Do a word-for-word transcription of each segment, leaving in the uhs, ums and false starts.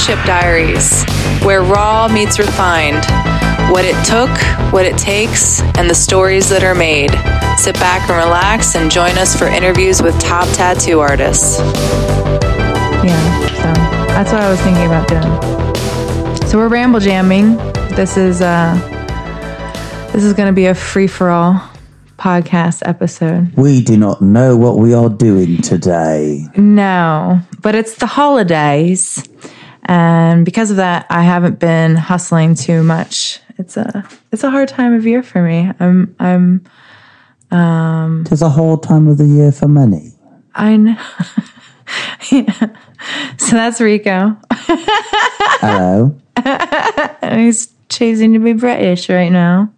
Friendship Diaries, where raw meets refined. What it took, what it takes, and the stories that are made. Sit back and relax and join us for interviews with top tattoo artists. Yeah, so that's what I was thinking about doing. So we're ramble jamming. This is uh, this is going to be a free-for-all podcast episode. We do not know what we are doing today. No, but it's the holidays. And because of that, I haven't been hustling too much. It's a it's a hard time of year for me. I'm I'm um It's a whole time of the year for many. I know. Yeah. So that's Rico. Hello. And he's choosing to be British right now.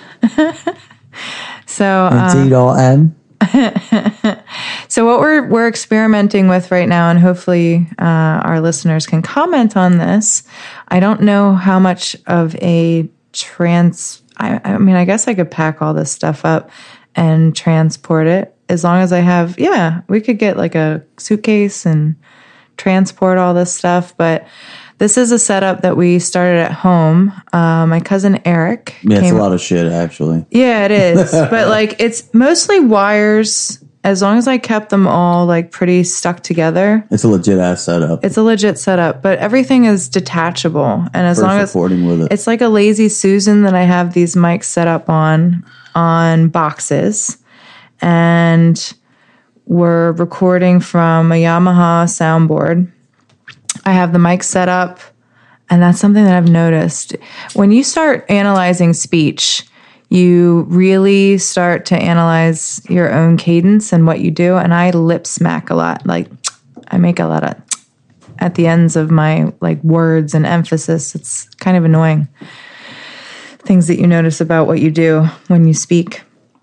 So Indeed, um, I am. So what we're we're experimenting with right now, and hopefully uh, our listeners can comment on this. I don't know how much of a trans. I, I mean, I guess I could pack all this stuff up and transport it as long as I have. Yeah, we could get like a suitcase and transport all this stuff. But this is a setup that we started at home. Uh, my cousin Eric. Yeah, it's came, a lot of shit, actually. Yeah, it is. But like, it's mostly wires. As long as I kept them all like pretty stuck together. It's a legit ass setup. It's a legit setup, but everything is detachable. And as First long as recording with it. It's like a lazy Susan that I have these mics set up on, on boxes. And we're recording from a Yamaha soundboard. I have the mic set up, and that's something that I've noticed. When you start analyzing speech, you really start to analyze your own cadence and what you do. And I lip smack a lot. Like I make a lot of at the ends of my like words and emphasis. It's kind of annoying. Things that you notice about what you do when you speak.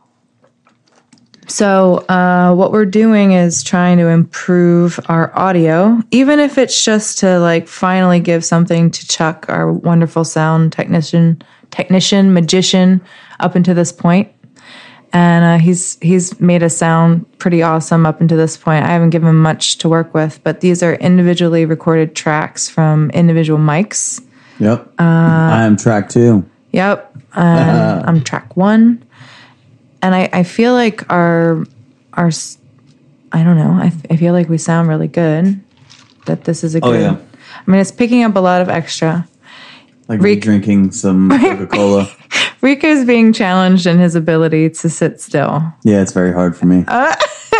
So uh, what we're doing is trying to improve our audio, even if it's just to like finally give something to Chuck, our wonderful sound technician, technician, magician, up until this point. And uh, he's he's made us sound pretty awesome up until this point. I haven't given him much to work with, but these are individually recorded tracks from individual mics. Yep. Uh, I am track two. Yep. Um, I'm track one. And I, I feel like our, our, I don't know, I, I feel like we sound really good, that this is a good, Oh, yeah. I mean, it's picking up a lot of extra. Like Rick- drinking some Coca-Cola. Rico's being challenged in his ability to sit still. Yeah, it's very hard for me. Uh,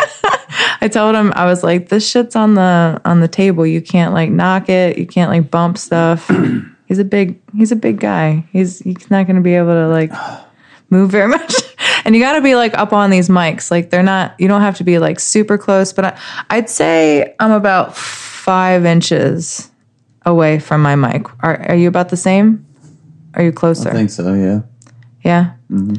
I told him, I was like, this shit's on the, on the table. You can't like knock it. You can't like bump stuff. He's a big, he's a big guy. He's, he's not going to be able to like move very much. And you got to be like up on these mics. Like they're not, you don't have to be like super close, but I, I'd say I'm about five inches away from my mic. Are, are you about the same? Are you closer? I think so, yeah. Yeah. Mm-hmm.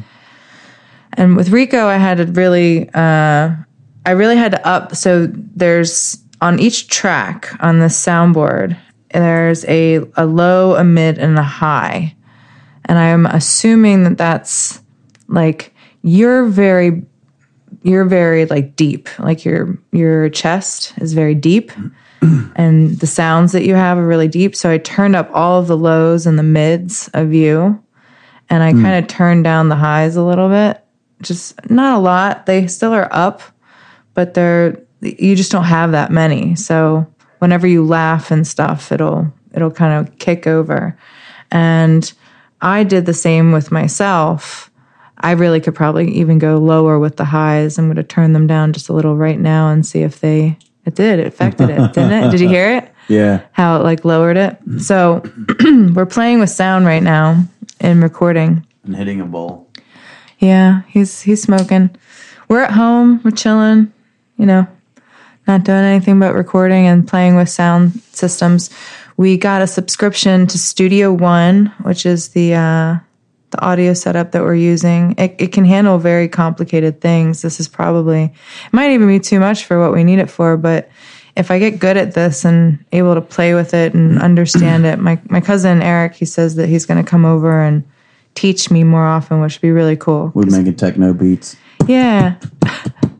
And with Rico, I had to really, uh, I really had to up. So there's on each track on the soundboard, there's a, a low, a mid, and a high. And I'm assuming that that's like, you're very, you're very like deep, like your, your chest is very deep and the sounds that you have are really deep. So I turned up all of the lows and the mids of you. And I mm. kind of turned down the highs a little bit, just not a lot. They still are up, but they're, you just don't have that many. So whenever you laugh and stuff, it'll, it'll kind of kick over. And I did the same with myself. I really could probably even go lower with the highs. I'm going to turn them down just a little right now and see if they, it did, it affected it, didn't it? Did you hear it? Yeah. How it like lowered it. So we're playing with sound right now in recording. And hitting a bowl. Yeah, he's, he's smoking. We're at home, we're chilling, you know, not doing anything but recording and playing with sound systems. We got a subscription to Studio One, which is the, uh, the audio setup that we're using. It, it can handle very complicated things. This is probably, it might even be too much for what we need it for, but if I get good at this and able to play with it and understand it, my, my cousin Eric, he says that he's going to come over and teach me more often, which would be really cool. We're making techno beats. Yeah.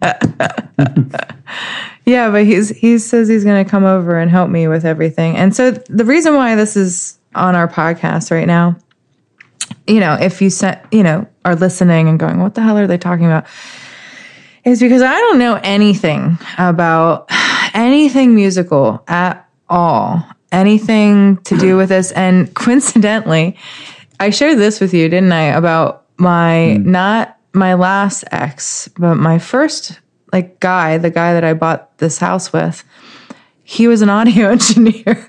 Yeah, but he's he says he's going to come over and help me with everything. And so the reason why this is on our podcast right now, you know, if you set, you know, are listening and going, what the hell are they talking about? Is because I don't know anything about anything musical at all, anything to do with this. And coincidentally, I shared this with you, didn't I, about my, mm. not my last ex, but my first like guy, the guy that I bought this house with. He was an audio engineer.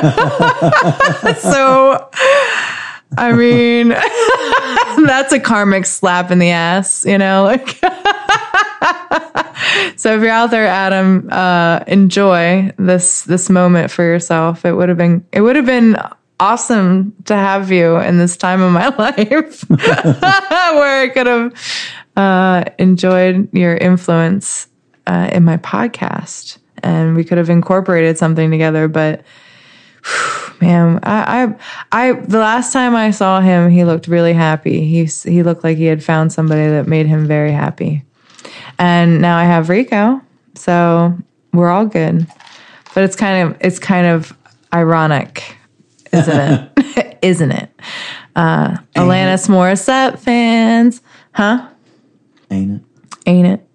So, I mean, that's a karmic slap in the ass, you know, like. So if you're out there, Adam, uh, enjoy this, this moment for yourself. It would have been, it would have been awesome to have you in this time of my life where I could have, uh, enjoyed your influence, uh, in my podcast. And we could have incorporated something together, but whew, man, I, I, I, the last time I saw him, he looked really happy. He, he looked like he had found somebody that made him very happy. And now I have Rico, so we're all good. But it's kind of, it's kind of ironic, isn't it? Isn't it? Uh, Alanis Morissette fans, huh? Ain't it? Ain't it?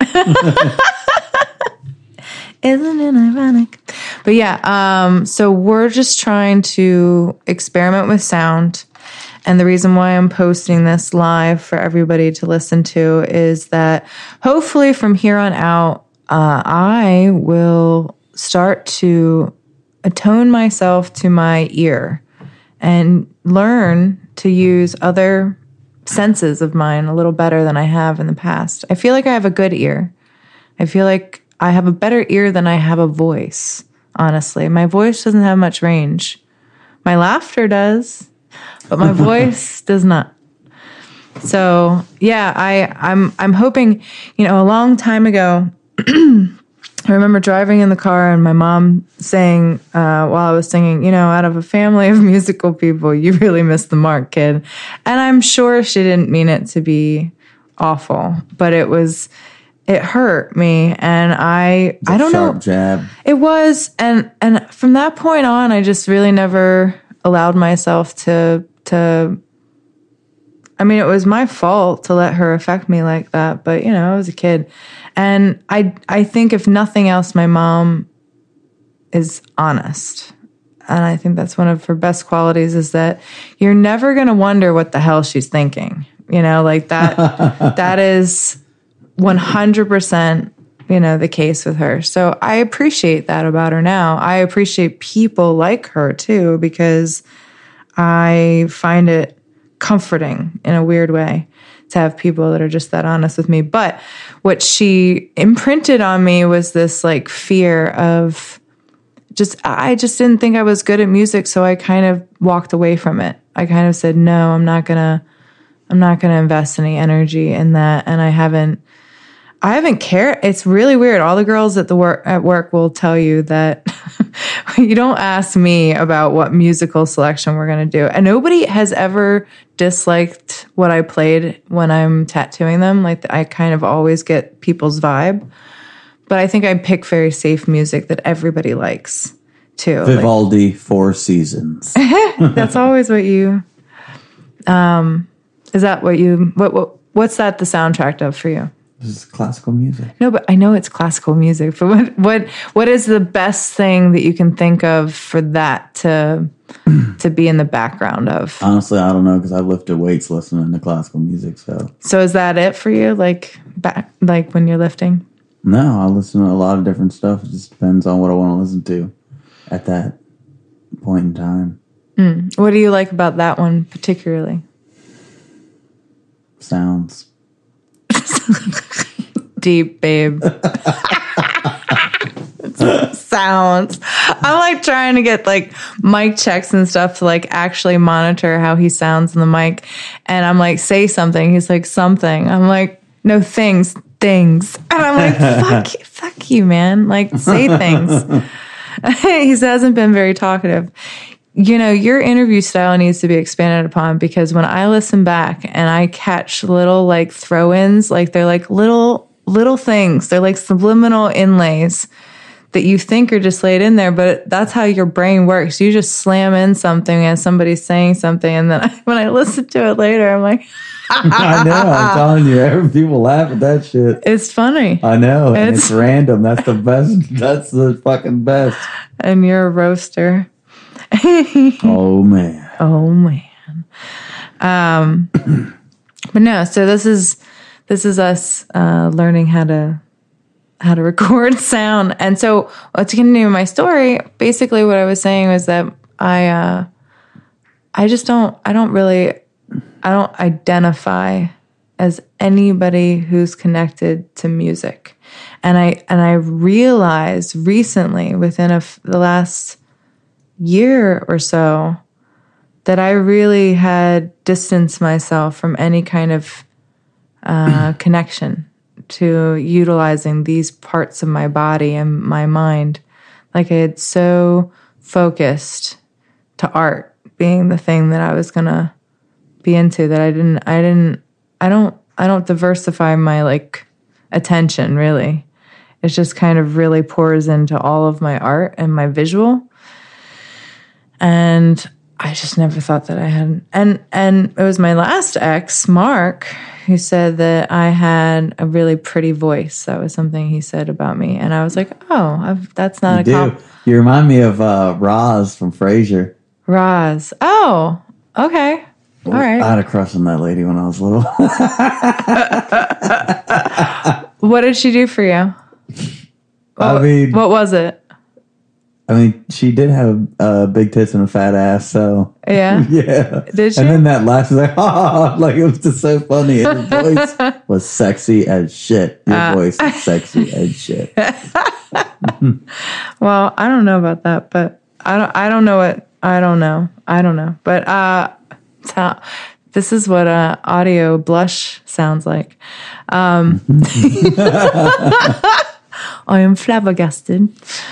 Isn't it ironic? But yeah, um, so we're just trying to experiment with sound. And the reason why I'm posting this live for everybody to listen to is that hopefully from here on out, uh, I will start to attune myself to my ear and learn to use other senses of mine a little better than I have in the past. I feel like I have a good ear. I feel like I have a better ear than I have a voice, honestly. My voice doesn't have much range. My laughter does, but my voice does not. So, yeah, I, I'm I'm hoping, you know, a long time ago, I remember driving in the car and my mom saying, uh, while I was singing, you know, out of a family of musical people, you really missed the mark, kid. And I'm sure she didn't mean it to be awful, but it was... It hurt me, and I I don't sharp know. Jab. It was, and and from that point on, I just really never allowed myself to to. I mean, it was my fault to let her affect me like that, but you know, I was a kid, and I I think if nothing else, my mom is honest, and I think that's one of her best qualities is that you're never gonna wonder what the hell she's thinking. You know, like that. That is one hundred percent, you know, the case with her. So I appreciate that about her now. I appreciate people like her too, because I find it comforting in a weird way to have people that are just that honest with me. But what she imprinted on me was this like fear of just, I just didn't think I was good at music. So I kind of walked away from it. I kind of said, no, I'm not gonna, I'm not gonna invest any energy in that. And I haven't, I haven't cared. It's really weird. All the girls at the work at work will tell you that you don't ask me about what musical selection we're going to do. And nobody has ever disliked what I played when I'm tattooing them. Like I kind of always get people's vibe. But I think I pick very safe music that everybody likes too. Vivaldi, like, Four Seasons. That's always what you, um, is that what you, what, what, what's that the soundtrack of for you? This is classical music. No, but I know it's classical music. But what what what is the best thing that you can think of for that to to be in the background of? Honestly, I don't know because I lifted weights listening to classical music. So, so is that it for you? Like back, like when you're lifting? No, I listen to a lot of different stuff. It just depends on what I want to listen to at that point in time. Mm. What do you like about that one particularly? Sounds. Deep, babe. Sounds. I'm like trying to get like mic checks and stuff to like actually monitor how he sounds in the mic. And I'm like, say something. He's like, something. I'm like, no, things, things. And I'm like, fuck, fuck you, man. Like, say things. He hasn't been very talkative. You know, your interview style needs to be expanded upon because when I listen back and I catch little like throw-ins, like they're like little little things. They're like subliminal inlays that you think are just laid in there, but that's how your brain works. You just slam in something as somebody's saying something, and then I, when I listen to it later, I'm like, I know. I'm telling you, every people laugh at that shit. it's funny. I know, and It's- it's random. That's the best. That's the fucking best. And you're a roaster. Oh man. Oh man. Um, but no, so this is this is us uh, learning how to how to record sound. And so uh, to continue my story, basically what I was saying was that I uh, I just don't I don't really I don't identify as anybody who's connected to music. And I and I realized recently, within a f- the last year or so, that I really had distanced myself from any kind of uh, connection to utilizing these parts of my body and my mind. Like I had so focused to art being the thing that I was gonna be into that I didn't I didn't I don't I don't diversify my like attention really. It just kind of really pours into all of my art and my visual. And I just never thought that I had, and and it was my last ex, Mark, who said that I had a really pretty voice. That was something he said about me, and I was like, oh, I've, that's not You a do. compliment. You remind me of uh, Roz from Frasier. Roz. Oh, okay, all I right. had a crush on that lady when I was little. What did she do for you? I What, mean, what was it? I mean, she did have uh, big tits and a fat ass, so Yeah. yeah. Did she? And then that laugh was like, ha, like it was just so funny. And her voice was sexy as shit. Your Uh. voice is sexy as shit. Well, I don't know about that, but I don't. I don't know what. I don't know. I don't know. But uh, so, this is what uh, audio blush sounds like. Um, I am flabbergasted.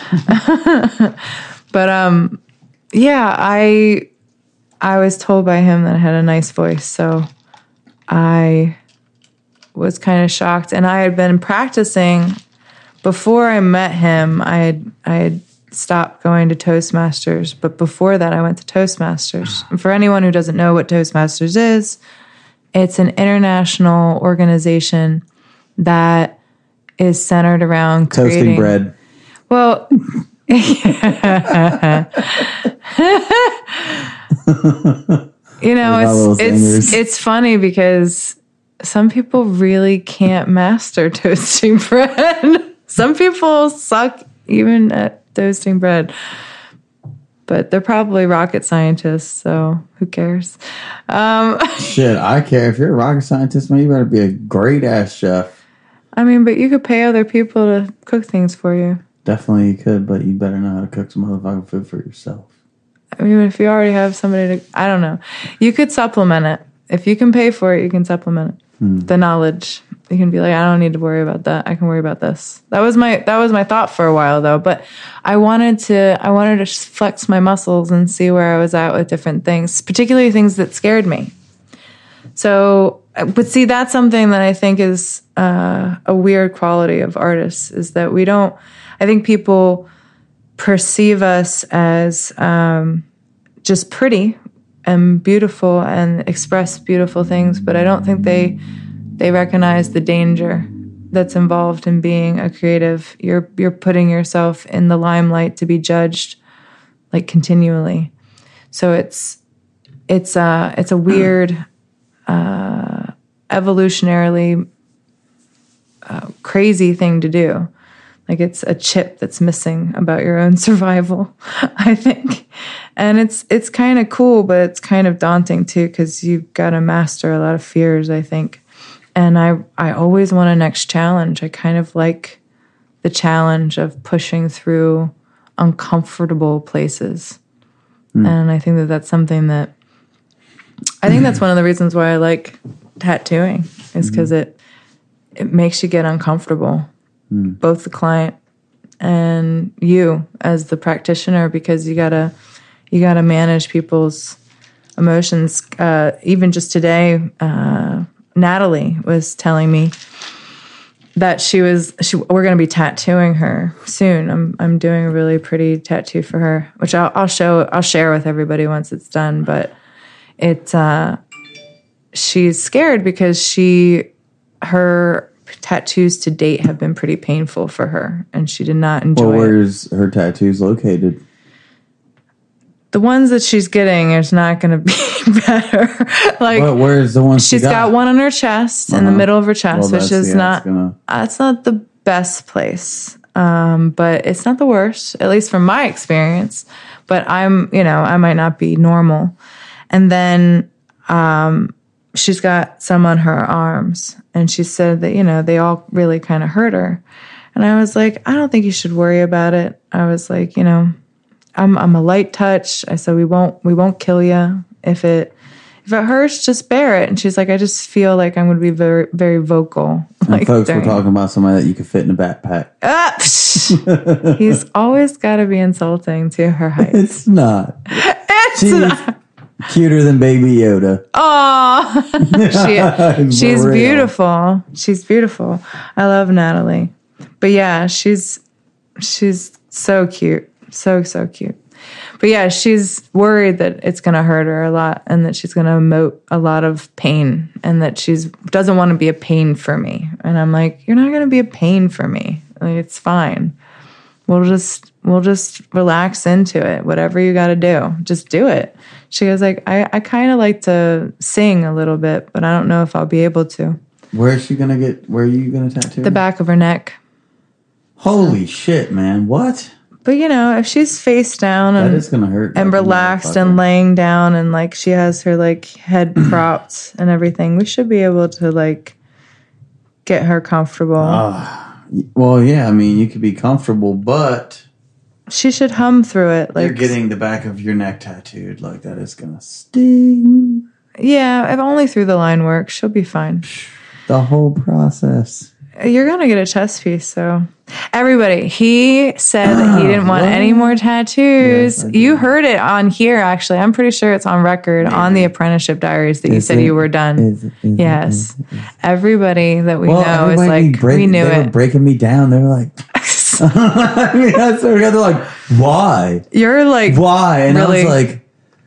But um, yeah, I I was told by him that I had a nice voice, so I was kind of shocked, and I had been practicing. Before I met him, I had I had stopped going to Toastmasters, but before that I went to Toastmasters. And for anyone who doesn't know what Toastmasters is, it's an international organization that is centered around Toasting creating bread. Well, you know, With all it's those it's fingers. it's funny because some people really can't master toasting bread. Some people suck even at toasting bread. But they're probably rocket scientists, so who cares? Um, Shit, I care. If you're a rocket scientist, man, you better be a great ass chef. I mean, but you could pay other people to cook things for you. Definitely you could, but you better know how to cook some motherfucking food for yourself. I mean, if you already have somebody to, I don't know. You could supplement it. If you can pay for it, you can supplement it. Hmm. The knowledge. You can be like, I don't need to worry about that. I can worry about this. That was my that was my thought for a while though. But I wanted to I wanted to flex my muscles and see where I was at with different things, particularly things that scared me. So, but see, that's something that I think is uh, a weird quality of artists is that we don't. I think people perceive us as um, just pretty and beautiful and express beautiful things, but I don't think they they recognize the danger that's involved in being a creative. You're you're putting yourself in the limelight to be judged like continually. So it's it's uh it's a weird uh, evolutionarily uh, crazy thing to do. Like it's a chip that's missing about your own survival, I think. And it's it's kind of cool, but it's kind of daunting too because you've got to master a lot of fears, I think. And I I always want a next challenge. I kind of like the challenge of pushing through uncomfortable places. Mm. And I think that that's something that I think that's one of the reasons why I like tattooing is because mm-hmm. it it makes you get uncomfortable. Mm. Both the client and you as the practitioner, because you gotta you gotta manage people's emotions. Uh, even just today, uh, Natalie was telling me that she was, she, we're going to be tattooing her soon. I'm, I'm doing a really pretty tattoo for her, which I'll, I'll show, I'll share with everybody once it's done. But it, uh, she's scared because she, her tattoos to date have been pretty painful for her, and she did not enjoy Well, it. where's her tattoos located? The ones that she's getting is not going to be better. Like, Well, where's the one she she's got? got one on her chest, in the Uh-huh. middle of her chest, Well, which that's- is yeah, not, it's gonna- that's not the best place. Um, but it's not the worst, at least from my experience. But I'm, you know, I might not be normal. And then, um, she's got some on her arms, and she said that, you know, they all really kind of hurt her. And I was like, I don't think you should worry about it. I was like, you know, I'm I'm a light touch. I said we won't we won't kill you if it if it hurts, just bear it. And she's like, I just feel like I'm going to be very very vocal. And Like, folks, during- we're talking about somebody that you could fit in a backpack. Ah, psh. He's always got to be insulting to her height. It's not. It's She's not. cuter than Baby Yoda. Aw. she, she's For real. beautiful. She's beautiful. I love Natalie. But yeah, she's she's so cute. So, so cute. But yeah, she's worried that it's going to hurt her a lot, and that she's going to emote a lot of pain, and that she's doesn't want to be a pain for me. And I'm like, you're not going to be a pain for me. Like, it's fine. We'll just we'll just relax into it. Whatever you got to do, just do it. She goes like, I, I kind of like to sing a little bit, but I don't know if I'll be able to. Where is she gonna get? Where are you gonna tattoo? The back of her neck. Holy shit, man! What? But you know, if she's face down That and is gonna hurt. and like a relaxed motherfucker. and laying down, and like she has her like head propped and everything, we should be able to like get her comfortable. Ah, well, yeah. I mean, you could be comfortable, but She should hum through it. Like, you're getting the back of your neck tattooed. Like that is gonna sting. yeah, if only through the line work, she'll be fine. The whole process. You're gonna get a chest piece, so everybody. He said that he didn't want What? any more tattoos. Yes, I You did. heard it on here, actually. I'm pretty sure it's on record on the apprenticeship diaries that you Is said it? you were done. Is it- is it? Yes, Is it? Is it? everybody that we Well, know is everybody like, break- we knew they were it. breaking me down. They were like, I mean, that's what they're like. Why? You're like, Why? And really- I was like,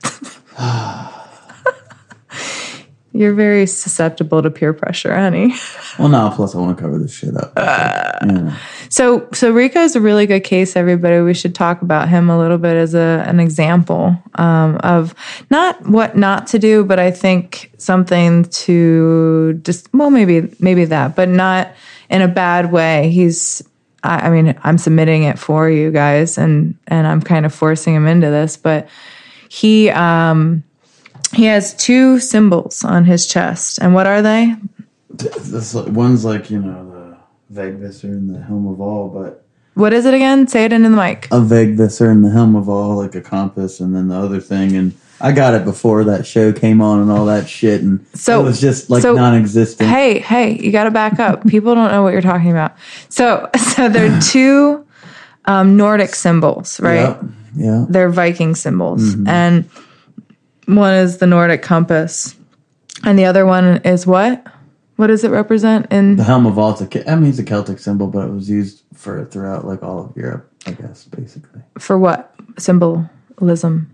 you're very susceptible to peer pressure, honey. well, no. Plus, I want to cover this shit up. Uh. Yeah. So, so Rico is a really good case. Everybody, we should talk about him a little bit as a an example um, of not what not to do, but I think something to just well, maybe maybe that, but not in a bad way. He's, I, I mean, I'm submitting it for you guys, and and I'm kind of forcing him into this, but he um, he has two symbols on his chest, and what are they? This one's like, you know, the vague visor and the helm of all, but What is it again? Say it into the mic. a vague visor and the helm of all, like a compass, and then the other thing. And I got it before that show came on and all that shit, and So- it was just like so- non-existent. Hey, hey, you got to back up. People don't know what you're talking about. So, so they're two um, Nordic symbols, right? Yep. Yeah. They're Viking symbols, and one is the Nordic compass, and the other one is what? What does it represent? In The helm of all, it's a, Ke- I mean, it's a Celtic symbol, but it was used for throughout like all of Europe, I guess, basically. for what symbolism?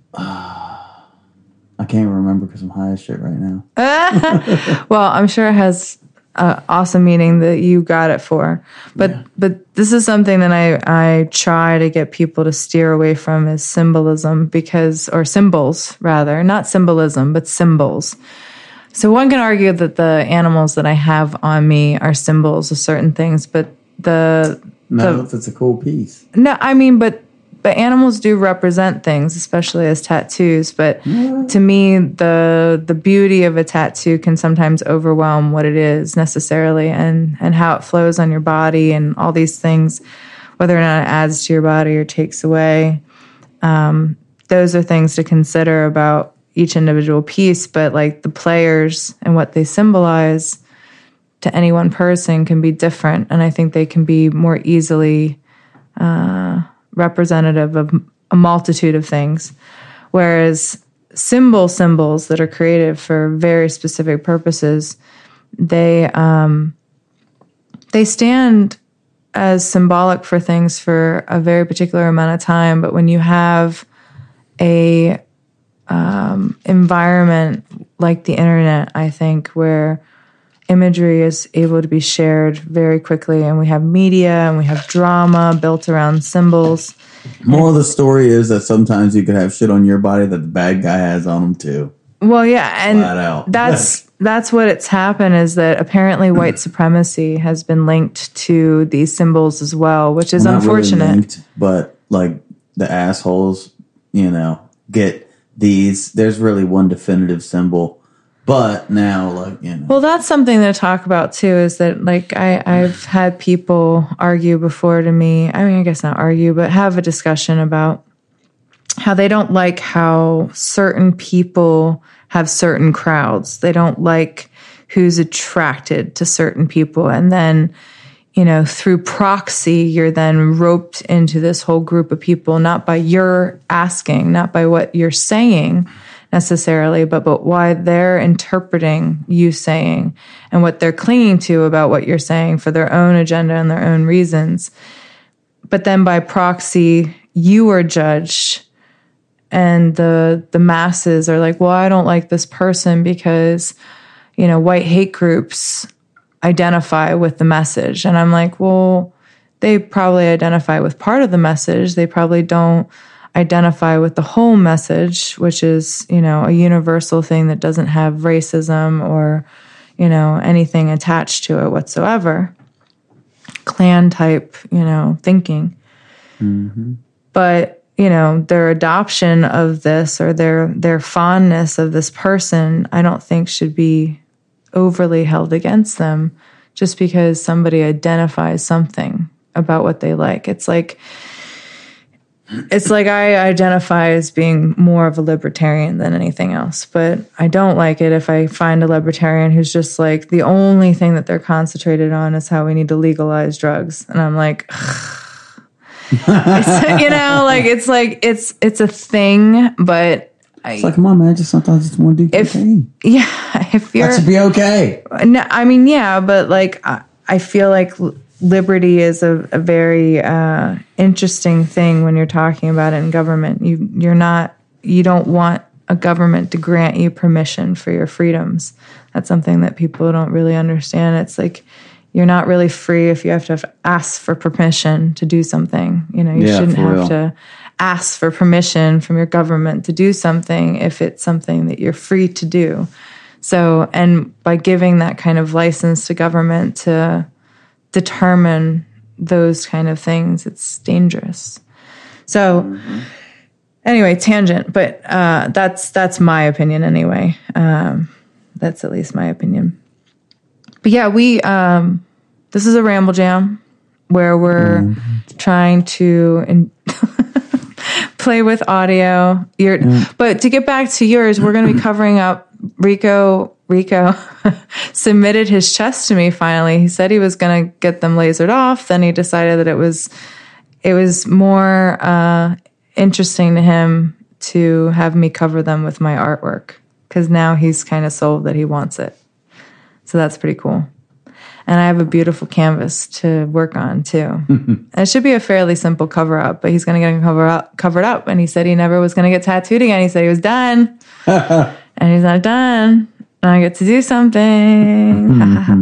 I can't remember because I'm high as shit right now. Well, I'm sure it has an awesome meaning that you got it for. But Yeah. but this is something that I, I try to get people to steer away from is symbolism because or symbols rather, not symbolism, but symbols. So one can argue that the animals that I have on me are symbols of certain things, but the No, the if it's a cool piece. no, I mean, but but animals do represent things, especially as tattoos. But to me, the the beauty of a tattoo can sometimes overwhelm what it is necessarily, and and how it flows on your body, and all these things, whether or not it adds to your body or takes away. Um, those are things to consider about each individual piece. But like the players and what they symbolize to any one person can be different, and I think they can be more easily uh, representative of a multitude of things. Whereas symbol symbols that are created for very specific purposes, they um, they stand as symbolic for things for a very particular amount of time. But when you have a um, environment like the internet, I think, where imagery is able to be shared very quickly, and we have media and we have drama built around symbols. Moral of the story is that sometimes you could have shit on your body that the bad guy has on him too. Well, yeah, and Flat out. that's that's what it's happened, is that apparently white supremacy has been linked to these symbols as well, which is Well, not really unfortunate. linked, but like the assholes, you know, get these. There's really one definitive symbol, but now, like, you know. Well, that's something to talk about too, is that like I, I've had people argue before to me, I mean, I guess not argue, but have a discussion about how they don't like how certain people have certain crowds. They don't like who's attracted to certain people. And then, you know, through proxy, you're then roped into this whole group of people, not by your asking, not by what you're saying necessarily, but, but why they're interpreting you saying and what they're clinging to about what you're saying for their own agenda and their own reasons. But then by proxy, you are judged. And the the masses are like, well, I don't like this person because, you know, white hate groups identify with the message. And I'm like, well, they probably identify with part of the message. They probably don't identify with the whole message, which is, you know, a universal thing that doesn't have racism or, you know, anything attached to it whatsoever. Clan type, you know, thinking. Mm-hmm. But you know, their adoption of this or their their fondness of this person, I don't think should be overly held against them just because somebody identifies something about what they like. It's like it's like I identify as being more of a libertarian than anything else, but I don't like it if I find a libertarian who's just like the only thing that they're concentrated on is how we need to legalize drugs, and I'm like, ugh. It's, you know, like it's like it's it's a thing, but I, it's like, come on, man, just sometimes I just want to do cocaine. If, yeah, if you're, that should be okay. No, I mean, yeah, but like I, I feel like liberty is a, a very uh, interesting thing when you're talking about it in government. You you're not you don't want a government to grant you permission for your freedoms. That's something that people don't really understand. It's like, you're not really free if you have to ask for permission to do something. You know, you yeah, shouldn't have real. to ask for permission from your government to do something if it's something that you're free to do. So, and by giving that kind of license to government to determine those kind of things, it's dangerous. So, mm-hmm. Anyway, tangent, but uh, that's that's my opinion anyway. Um, that's at least my opinion. But yeah, we, um, this is a ramble jam where we're mm. trying to in- play with audio. Your, mm. But to get back to yours, we're going to be covering up Rico. Rico submitted his chest to me finally. He said he was going to get them lasered off. Then he decided that it was, it was more uh, interesting to him to have me cover them with my artwork, because now he's kind of sold that he wants it. So that's pretty cool. And I have a beautiful canvas to work on too. And it should be a fairly simple cover up, but he's going to get it cover up, covered up. And he said he never was going to get tattooed again. He said he was done. And he's not done. And I get to do something.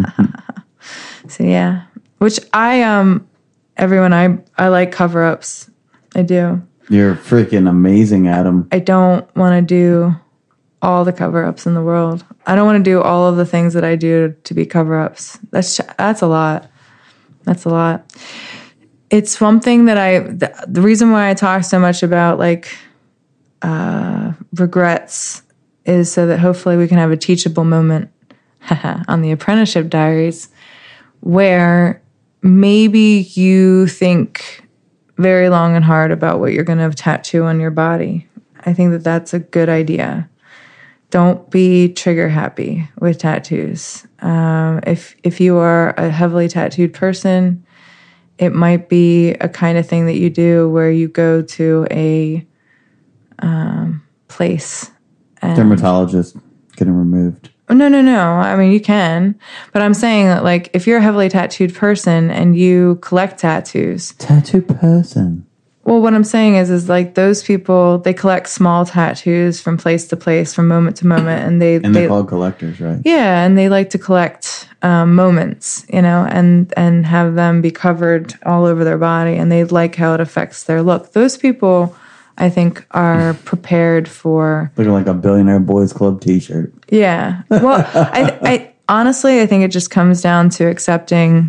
So yeah. Which I, um, everyone, I, I like cover ups. I do. You're freaking amazing at them. I don't want to do all the cover-ups in the world. I don't want to do all of the things that I do to be cover-ups. That's that's a lot. That's a lot. It's one thing that I, the, the reason why I talk so much about like uh, regrets is so that hopefully we can have a teachable moment on the Apprenticeship Diaries where maybe you think very long and hard about what you're going to tattoo on your body. I think that that's a good idea. Don't be trigger happy with tattoos. Um, if if you are a heavily tattooed person, it might be a kind of thing that you do where you go to a um, place. And dermatologist, get them removed. No, no, no. I mean, you can. But I'm saying that, like, if you're a heavily tattooed person and you collect tattoos. Tattoo person. Well, what I'm saying is, is like those people, they collect small tattoos from place to place, from moment to moment. And they, And they're they, called collectors, right? yeah. And they like to collect um, moments, you know, and, and have them be covered all over their body. And they like how it affects their look. Those people, I think, are prepared for Looking like a Billionaire Boys Club t-shirt. Yeah. Well, I, I honestly, I think it just comes down to accepting,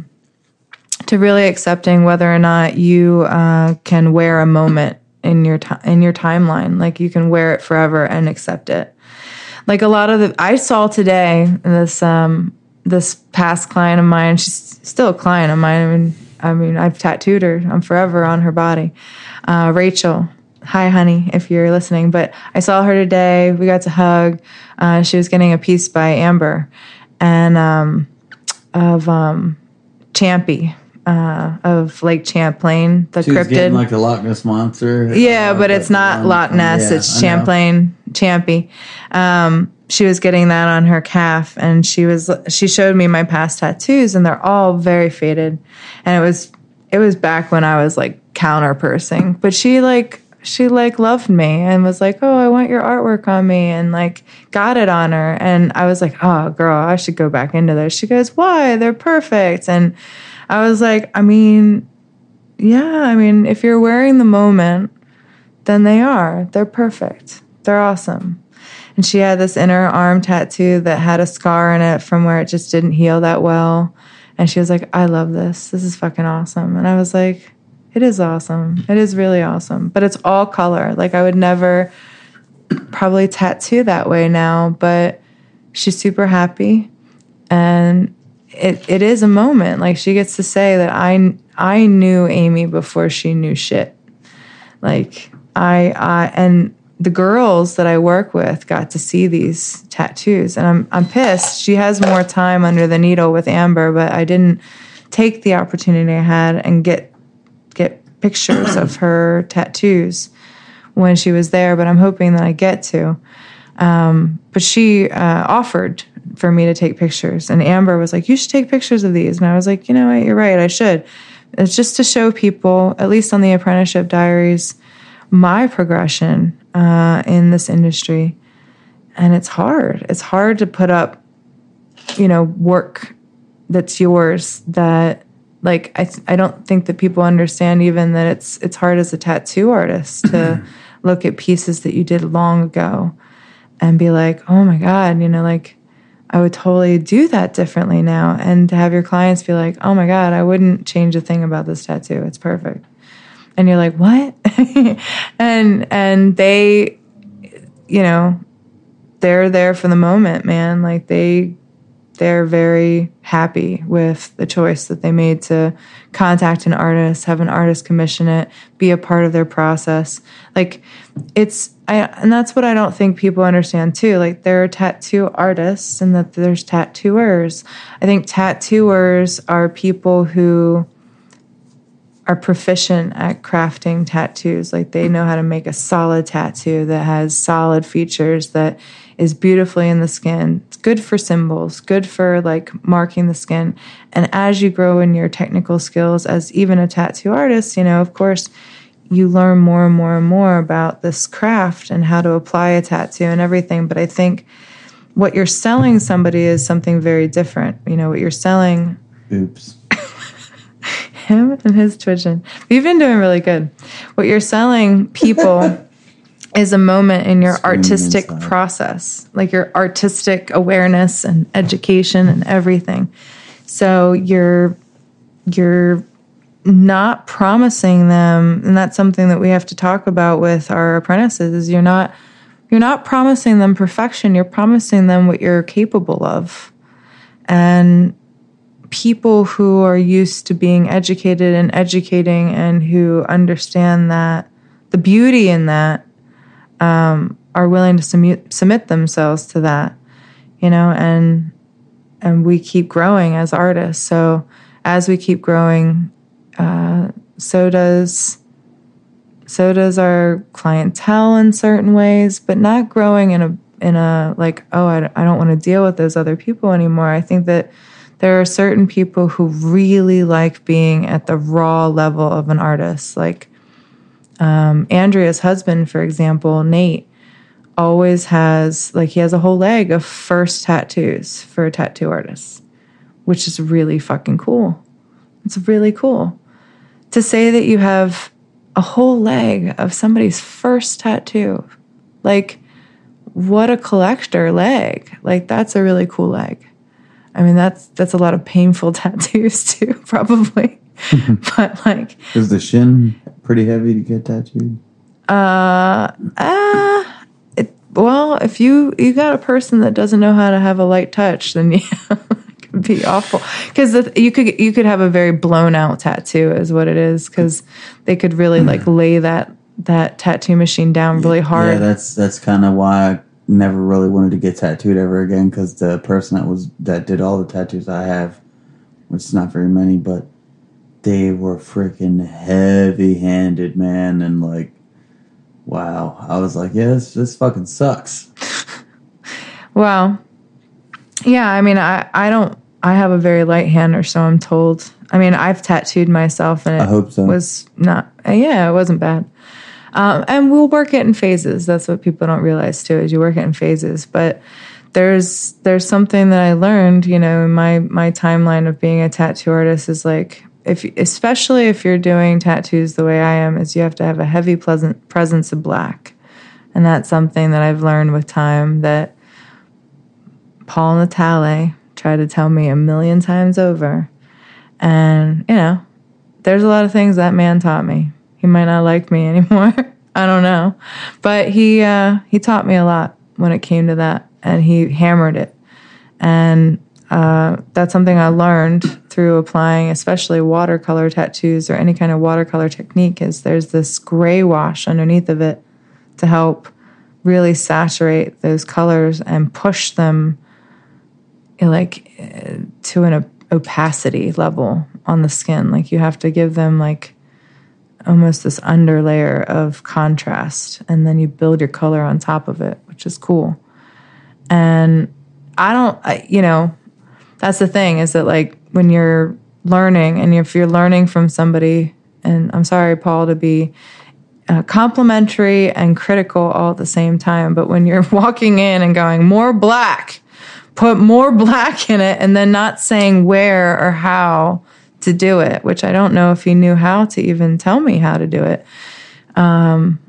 to really accepting whether or not you uh, can wear a moment in your ti- in your timeline. Like you can wear it forever and accept it. Like a lot of the, I saw today this um, this past client of mine. She's still a client of mine. I mean, I mean, I've tattooed her. I'm forever on her body. Uh, Rachel. Hi, honey, if you're listening. But I saw her today. We got to hug. Uh, she was getting a piece by Amber and um, of um, Champy, uh, of Lake Champlain, the She was cryptid. getting like the Loch Ness Monster. Yeah, uh, but it's not one- Loch Ness. yeah, it's I know. Champlain, Champy. Um, she was getting that on her calf, and she was she showed me my past tattoos, and they're all very faded. And it was it was back when I was like counter pursing, but she like. She like loved me and was like, oh, I want your artwork on me, and like got it on her. And I was like, oh, girl, I should go back into those. She goes, why? They're perfect. And I was like, I mean, yeah, I mean, if you're wearing the moment, then they are. They're perfect. They're awesome. And she had this inner arm tattoo that had a scar in it from where it just didn't heal that well. And she was like, I love this. This is fucking awesome. And I was like, it is awesome. It is really awesome. But it's all color. Like I would never probably tattoo that way now, but she's super happy. And it it is a moment. Like she gets to say that I I knew Amy before she knew shit. Like I I and the girls that I work with got to see these tattoos, and I'm I'm pissed. She has more time under the needle with Amber, but I didn't take the opportunity I had and get get pictures of her tattoos when she was there, but I'm hoping that I get to. Um, but she uh, offered for me to take pictures, and Amber was like, you should take pictures of these. And I was like, you know what, you're right, I should. It's just to show people, at least on the Apprenticeship Diaries, my progression uh, in this industry. And it's hard. It's hard to put up, you know, work that's yours that, like, I th- I don't think that people understand even that it's it's hard as a tattoo artist to look at pieces that you did long ago and be like, oh my God, you know, like, I would totally do that differently now. And to have your clients be like, oh my God, I wouldn't change a thing about this tattoo. It's perfect. And you're like, what? and and they, you know, they're there for the moment, man. Like they they're very happy with the choice that they made to contact an artist, have an artist commission it, be a part of their process. Like it's, I, and that's what I don't think people understand too. Like there are tattoo artists and that there's tattooers. I think tattooers are people who are proficient at crafting tattoos. Like they know how to make a solid tattoo that has solid features, that is beautifully in the skin. It's good for symbols, good for like marking the skin. And as you grow in your technical skills as even a tattoo artist, you know, of course, you learn more and more and more about this craft and how to apply a tattoo and everything. But I think what you're selling somebody is something very different. You know, what you're selling... Oops. Him and his twitching. We've been doing really good. What you're selling people is a moment in your Screaming artistic inside. process, like your artistic awareness and education and everything. So you're you're not promising them, and that's something that we have to talk about with our apprentices, is you're not you're not promising them perfection, you're promising them what you're capable of. And people who are used to being educated and educating and who understand that the beauty in that um, are willing to submit, submit themselves to that, you know, and and we keep growing as artists. So as we keep growing, uh, so does so does our clientele in certain ways, but not growing in a in a like, oh, I, I don't want to deal with those other people anymore. I think that there are certain people who really like being at the raw level of an artist. Like um, Andrea's husband, for example, Nate, always has, like, he has a whole leg of first tattoos for a tattoo artist, which is really fucking cool. It's really cool. To say that you have a whole leg of somebody's first tattoo, like, what a collector leg. Like, that's a really cool leg. I mean, that's that's a lot of painful tattoos too, probably. But like, is the shin pretty heavy to get tattooed? Uh, uh it, well, if you you got a person that doesn't know how to have a light touch, then yeah, it could be awful. Because you could you could have a very blown out tattoo, is what it is. Because they could really like lay that that tattoo machine down really hard. Yeah, that's that's kind of why I never really wanted to get tattooed ever again, because the person that was that did all the tattoos I have, which is not very many, but they were freaking heavy-handed, man, and like, wow, I was like, yeah, this, this fucking sucks. Well, yeah, I mean, I, I don't, I have a very light hand, or so I'm told. I mean, I've tattooed myself, and it I hope so. was not, yeah, it wasn't bad. Um, and we'll work it in phases. That's what people don't realize too, is you work it in phases. But there's there's something that I learned, you know, in my my timeline of being a tattoo artist is like, if especially if you're doing tattoos the way I am, is you have to have a heavy pleasant presence of black. And that's something that I've learned with time that Paul Natale tried to tell me a million times over. And, you know, there's a lot of things that man taught me. He might not like me anymore. I don't know. But he uh, he taught me a lot when it came to that, and he hammered it. And uh, that's something I learned through applying, especially watercolor tattoos or any kind of watercolor technique, is there's this gray wash underneath of it to help really saturate those colors and push them like to an opacity level on the skin. Like you have to give them like almost this underlayer of contrast, and then you build your color on top of it, which is cool. And I don't, I, you know, that's the thing, is that like when you're learning, and if you're learning from somebody, and I'm sorry, Paul, to be uh, complimentary and critical all at the same time, but when you're walking in and going, more black, put more black in it, and then not saying where or how to do it, which I don't know if he knew how to even tell me how to do it, um,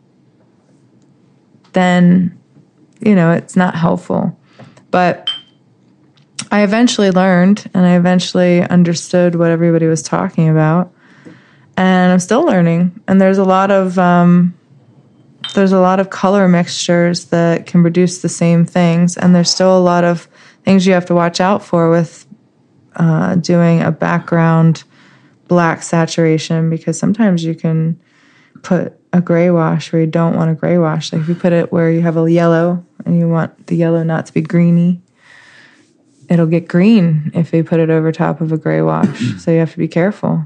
then, you know, it's not helpful. But I eventually learned, and I eventually understood what everybody was talking about, and I'm still learning. And there's a lot of um, there's a lot of color mixtures that can produce the same things, and there's still a lot of things you have to watch out for with Uh, doing a background black saturation, because sometimes you can put a gray wash where you don't want a gray wash. Like if you put it where you have a yellow and you want the yellow not to be greeny, it'll get green if you put it over top of a gray wash. So you have to be careful.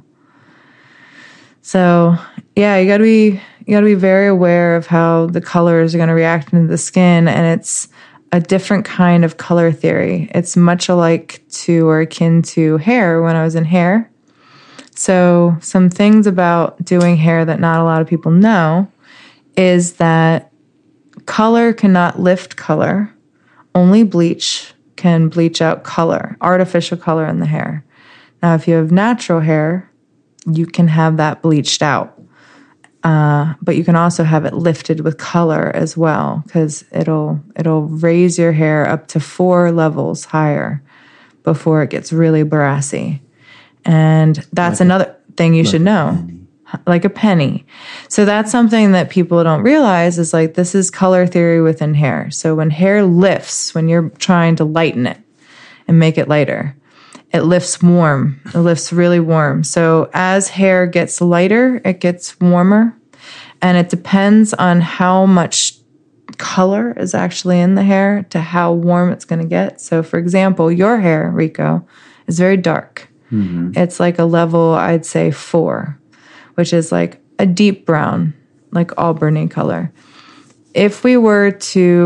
So yeah, you gotta be you gotta be very aware of how the colors are gonna react into the skin, and it's a different kind of color theory. It's much alike to or akin to hair when I was in hair. So some things about doing hair that not a lot of people know is that color cannot lift color. Only bleach can bleach out color, artificial color in the hair. Now, if you have natural hair, you can have that bleached out. Uh, but you can also have it lifted with color as well, because it'll it'll raise your hair up to four levels higher before it gets really brassy. And that's like another a, thing you like should know. Like a penny. So that's something that people don't realize, is like this is color theory within hair. So when hair lifts, when you're trying to lighten it and make it lighter, it lifts warm. It lifts really warm. So as hair gets lighter, it gets warmer. And it depends on how much color is actually in the hair to how warm it's going to get. So for example, your hair, Rico, is very dark. Mm-hmm. It's like a level, I'd say four, which is like a deep brown, like Auburny color. If we were to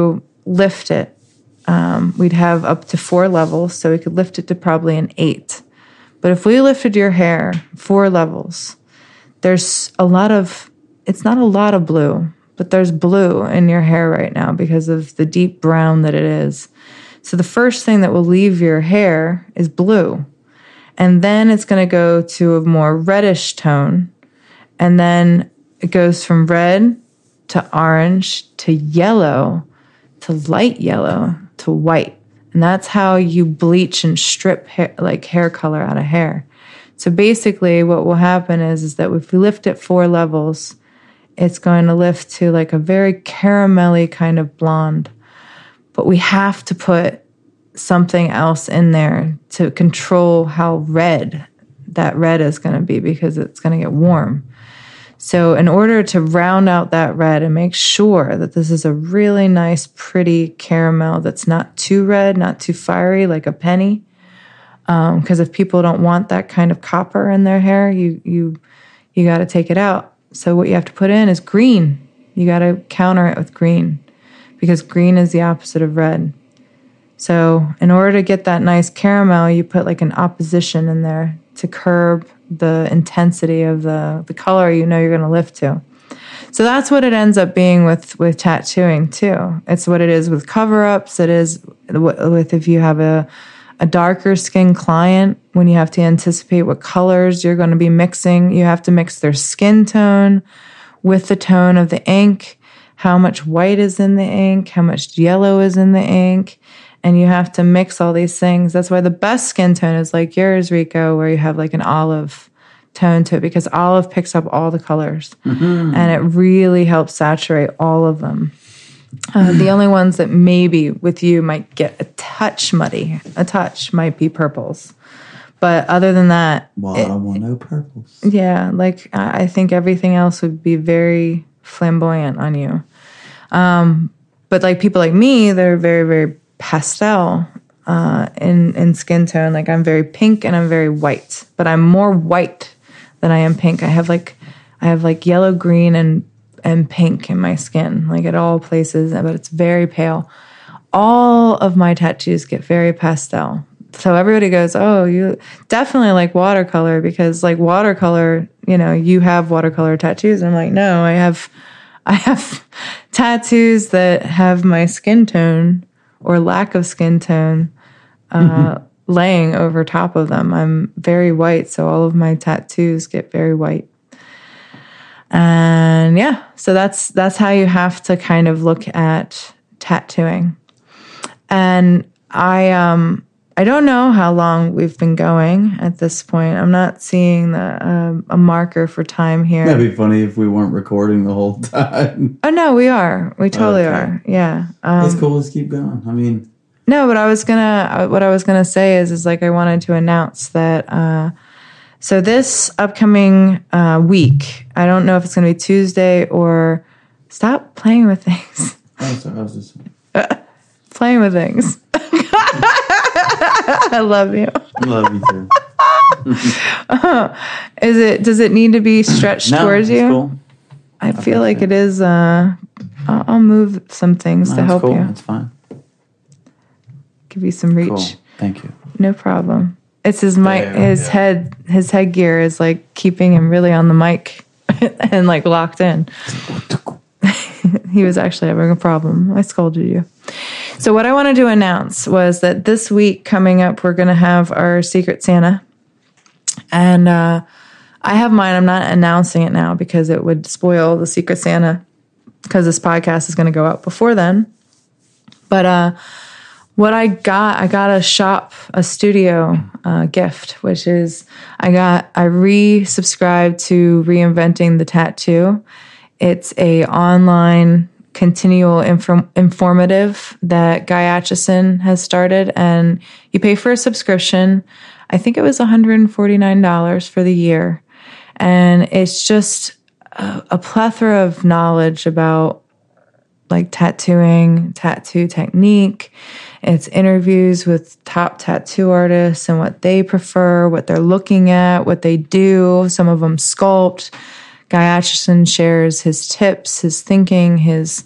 lift it. Um, we'd have up to four levels, so we could lift it to probably an eight. But if we lifted your hair four levels, there's a lot of, it's not a lot of blue, but there's blue in your hair right now because of the deep brown that it is. So the first thing that will leave your hair is blue. And then it's going to go to a more reddish tone. And then it goes from red to orange to yellow to light yellow to white. And that's how you bleach and strip hair, like hair color out of hair. So basically what will happen is, is that if we lift it four levels, it's going to lift to like a very caramelly kind of blonde. But we have to put something else in there to control how red that red is going to be because it's going to get warm. So in order to round out that red and make sure that this is a really nice, pretty caramel that's not too red, not too fiery, like a penny, because um, if people don't want that kind of copper in their hair, you you you got to take it out. So what you have to put in is green. You got to counter it with green because green is the opposite of red. So in order to get that nice caramel, you put like an opposition in there to curb the intensity of the, the color you know you're going to lift to. So that's what it ends up being with, with tattooing too. It's what it is with cover-ups. It is with if you have a, a darker skin client, when you have to anticipate what colors you're going to be mixing. You have to mix their skin tone with the tone of the ink, how much white is in the ink, how much yellow is in the ink. And you have to mix all these things. That's why the best skin tone is like yours, Rico, where you have like an olive tone to it, because olive picks up all the colors. Mm-hmm. And it really helps saturate all of them. Uh, the only ones that maybe with you might get a touch muddy, a touch, might be purples. But other than that... Well, it, I don't want no purples. Yeah, like I think everything else would be very flamboyant on you. Um, but like people like me, they're very, very pastel uh, in, in skin tone. Like I'm very pink and I'm very white, but I'm more white than I am pink. I have like I have like yellow, green, and and pink in my skin, like at all places, but it's very pale. All of my tattoos get very pastel. So everybody goes, oh, you definitely like watercolor, because like watercolor, you know, you have watercolor tattoos. And I'm like, no, I have I have tattoos that have my skin tone or lack of skin tone uh, mm-hmm. laying over top of them. I'm very white, so all of my tattoos get very white. And yeah, so that's that's how you have to kind of look at tattooing. And I um I don't know how long we've been going at this point. I'm not seeing the uh, a marker for time here. That'd be funny if we weren't recording the whole time. Oh no, we are. We totally okay. are. Yeah. Um, it's cool. Let's keep going. I mean, no, but I was gonna. What I was gonna say is, is like I wanted to announce that. Uh, so this upcoming uh, week, I don't know if it's gonna be Tuesday or. Stop playing with things. Oh, sorry, I was just playing with things. I love you. I love you too. uh, is it? Does it need to be stretched no, towards you? Cool. I feel like it is. Uh, I'll, I'll move some things no, to help cool. you. It's fine. Give you some reach. Cool. Thank you. No problem. It's his mic. There, his yeah. head. His headgear is like keeping him really on the mic and like locked in. He was actually having a problem. I scolded you. So what I wanted to announce was that this week coming up, we're going to have our Secret Santa. And uh, I have mine. I'm not announcing it now because it would spoil the Secret Santa, because this podcast is going to go up before then. But uh, what I got, I got a shop, a studio uh, gift, which is I got, I re-subscribed to Reinventing the Tattoo. It's a online continual inform- informative that Guy Aitchison has started, and you pay for a subscription. I think it was one hundred forty-nine dollars for the year. And it's just a, a plethora of knowledge about like tattooing, tattoo technique. It's interviews with top tattoo artists and what they prefer, what they're looking at, what they do. Some of them sculpt. Guy Aitchison shares his tips, his thinking, his, hmm.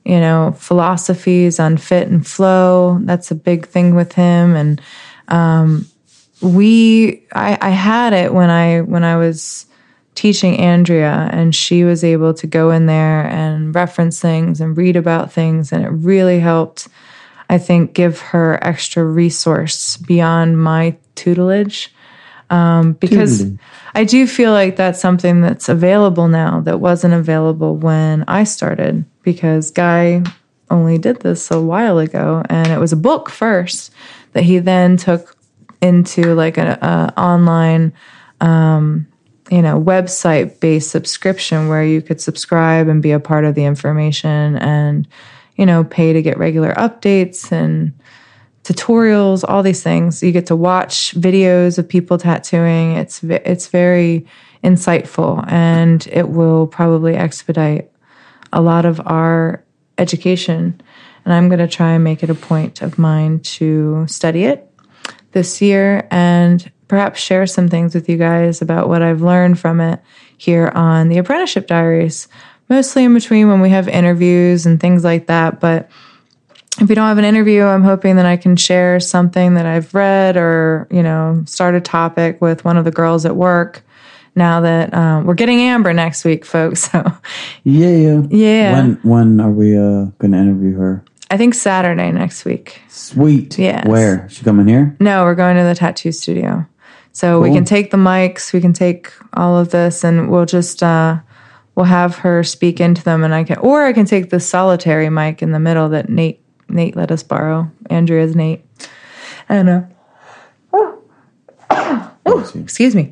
you know, philosophies on fit and flow. That's a big thing with him. And um, we, I, I had it when I when I was teaching Andrea, and she was able to go in there and reference things and read about things, and it really helped, I think, give her extra resource beyond my tutelage. Um, because Tutelage. I do feel like that's something that's available now that wasn't available when I started, because Guy only did this a while ago, and it was a book first that he then took into like an online, um, you know, website-based subscription where you could subscribe and be a part of the information and, you know, pay to get regular updates and tutorials, all these things. You get to watch videos of people tattooing. It's it's very insightful, and it will probably expedite a lot of our education. And I'm going to try and make it a point of mine to study it this year and perhaps share some things with you guys about what I've learned from it here on the Apprenticeship Diaries, mostly in between when we have interviews and things like that. But if we don't have an interview, I'm hoping that I can share something that I've read or, you know, start a topic with one of the girls at work now that um, we're getting Amber next week, folks. So, Yeah, yeah. yeah. When when are we uh, going to interview her? I think Saturday next week. Sweet. Yes. Where? She coming here? No, we're going to the tattoo studio. So we Cool. can take the mics, we can take all of this, and we'll just, uh, we'll have her speak into them, and I can, or I can take the solitary mic in the middle that Nate Nate let us borrow. Andrea's Nate. I don't know. Oh, oh excuse me.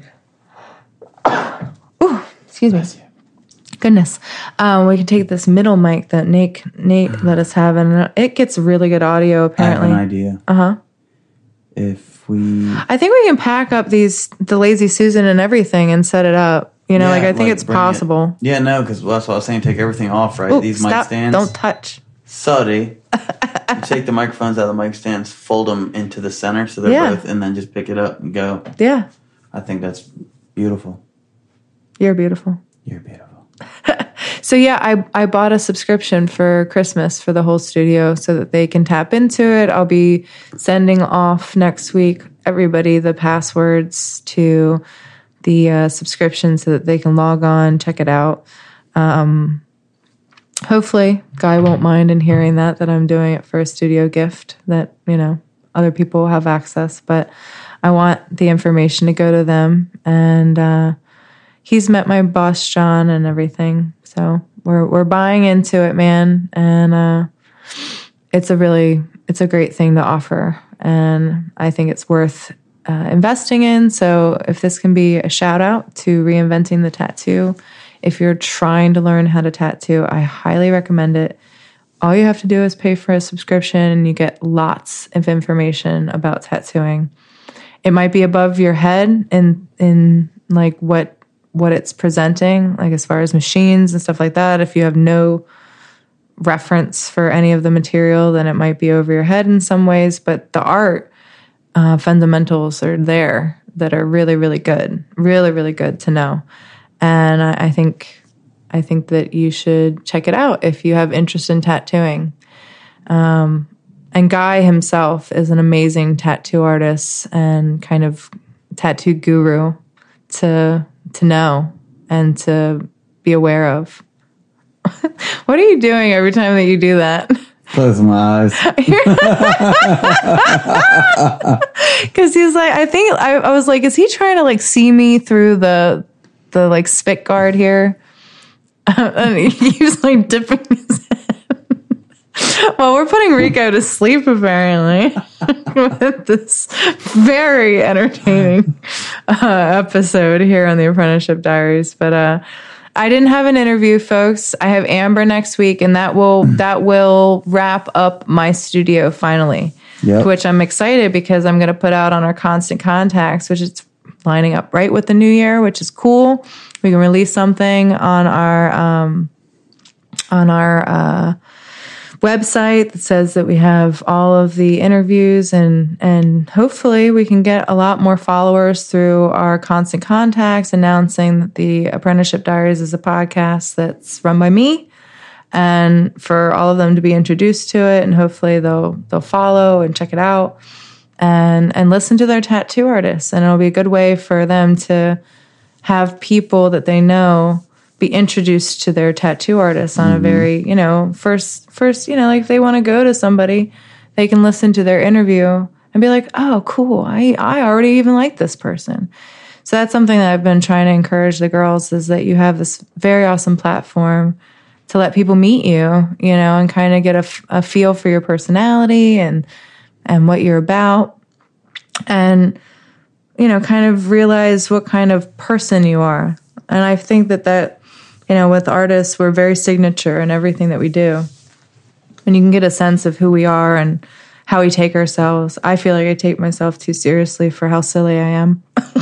Oh, excuse me. Goodness. Um, we can take this middle mic that Nate Nate let us have, and it gets really good audio. Apparently, I have an idea. Uh huh. If we, I think we can pack up these the Lazy Susan and everything and set it up. You know, Yeah, like I think like it's bring it- possible. yeah, no, because that's what I was saying. Take everything off, right? Ooh, These mic stop! stands. Don't touch. Sorry. You take the microphones out of the mic stands, fold them into the center so they're Yeah. both, and then just pick it up and go. Yeah, I think that's beautiful. you're beautiful. You're beautiful. So yeah, I I bought a subscription for Christmas for the whole studio so that they can tap into it. I'll be sending off next week everybody the passwords to the uh, subscription so that they can log on, check it out. Um, hopefully, Guy won't mind in hearing that that I'm doing it for a studio gift that, you know, other people will have access. But I want the information to go to them, and uh, he's met my boss John and everything. So we're we're buying into it, man, and uh, it's a really it's a great thing to offer, and I think it's worth uh, investing in. So if this can be a shout out to Reinventing the Tattoo, if you're trying to learn how to tattoo, I highly recommend it. All you have to do is pay for a subscription, and you get lots of information about tattooing. It might be above your head in in like what. what it's presenting, like as far as machines and stuff like that. If you have no reference for any of the material, then it might be over your head in some ways. But the art uh, fundamentals are there that are really, really good, really, really good to know. And I, I think, I think that you should check it out if you have interest in tattooing. Um, and Guy himself is an amazing tattoo artist and kind of tattoo guru to to know and to be aware of. What are you doing every time that you do that? Close my eyes. Because he's like, I think I, I was like, is he trying to like see me through the the like spit guard here? And he was like dipping his head. Well, we're putting Rico to sleep apparently with this very entertaining uh, episode here on the Apprenticeship Diaries. But uh, I didn't have an interview, folks. I have Amber next week, and that will that will wrap up my studio finally. Yep. Which I'm excited because I'm going to put out on our Constant Contacts, which is lining up right with the new year, which is cool. We can release something on our um, on our. Uh, website that says that we have all of the interviews, and and hopefully we can get a lot more followers through our Constant Contacts announcing that the Apprenticeship Diaries is a podcast that's run by me, and for all of them to be introduced to it, and hopefully they'll they'll follow and check it out and and listen to their tattoo artists, and it'll be a good way for them to have people that they know be introduced to their tattoo artists on mm-hmm. a very, you know, first first, you know, like if they want to go to somebody, they can listen to their interview and be like, oh, cool, I, I already even like this person. So that's something that I've been trying to encourage the girls, is that you have this very awesome platform to let people meet you, you know, and kind of get a, a feel for your personality and and what you're about, and, you know, kind of realize what kind of person you are. And I think that that, you know, with artists, we're very signature in everything that we do. And you can get a sense of who we are and how we take ourselves. I feel like I take myself too seriously for how silly I am.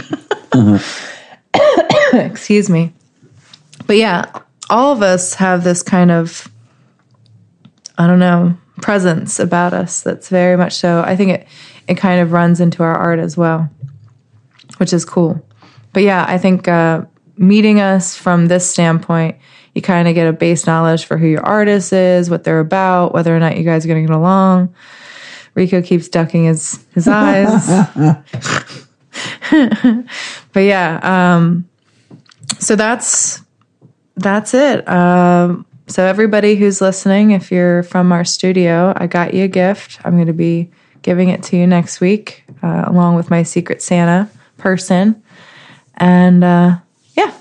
uh-huh. Excuse me. But yeah, all of us have this kind of, I don't know, presence about us that's very much so. I think it, it kind of runs into our art as well, which is cool. But yeah, I think uh, meeting us from this standpoint, you kind of get a base knowledge for who your artist is, what they're about, whether or not you guys are going to get along. Rico keeps ducking his, his eyes. But yeah, um, so that's that's it. Um, so everybody who's listening, if you're from our studio, I got you a gift. I'm going to be giving it to you next week, uh, along with my Secret Santa person. And uh, yeah,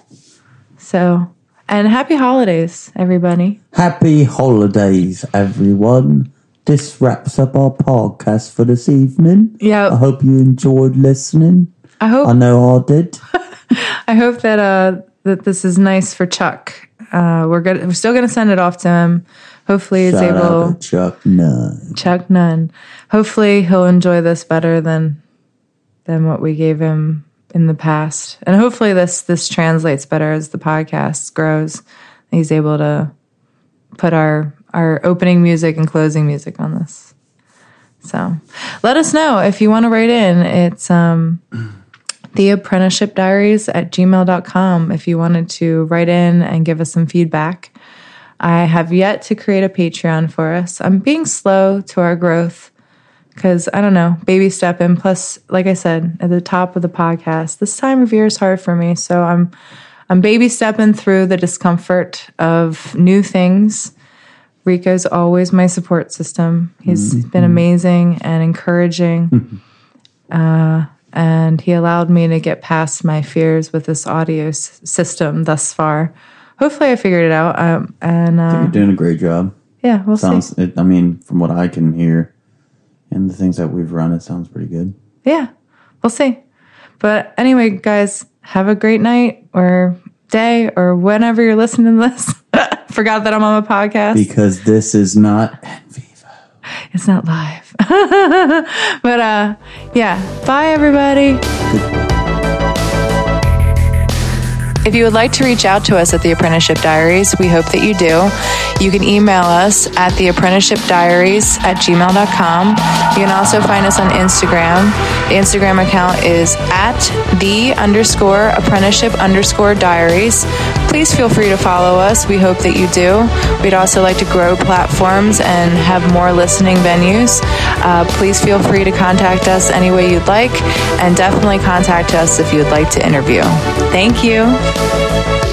so, and happy holidays, everybody. Happy holidays, everyone. This wraps up our podcast for this evening. Yeah. I hope you enjoyed listening. I hope. I know I did. I hope that uh, that this is nice for Chuck. Uh, we're good. We're still going to send it off to him. Hopefully, he's Shout able. Out to Chuck Nunn. Chuck Nunn. Hopefully, he'll enjoy this better than than what we gave him in the past, and hopefully, this this translates better as the podcast grows. He's able to put our our opening music and closing music on this. So, let us know if you want to write in. It's um. The Apprenticeship Diaries at gmail dot com if you wanted to write in and give us some feedback. I have yet to create a Patreon for us. I'm being slow to our growth because, I don't know, baby stepping. Plus, like I said, at the top of the podcast, this time of year is hard for me. So I'm I'm baby stepping through the discomfort of new things. Rico's always my support system. He's mm-hmm. been amazing and encouraging. uh And he allowed me to get past my fears with this audio s- system thus far. Hopefully I figured it out. Um, and uh, I think you're doing a great job. Yeah, we'll sounds, see. It, I mean, from what I can hear and the things that we've run, it sounds pretty good. Yeah, we'll see. But anyway, guys, have a great night or day or whenever you're listening to this. Forgot that I'm on a podcast. Because this is not en vivo. It's not live. But uh, yeah, bye everybody. If you would like to reach out to us at The Apprenticeship Diaries, we hope that you do. You can email us at the apprenticeship diaries at gmail dot com. You can also find us on Instagram. The Instagram account is at the underscore apprenticeship underscore diaries. Please feel free to follow us. We hope that you do. We'd also like to grow platforms and have more listening venues. Uh, please feel free to contact us any way you'd like, and definitely contact us if you'd like to interview. Thank you.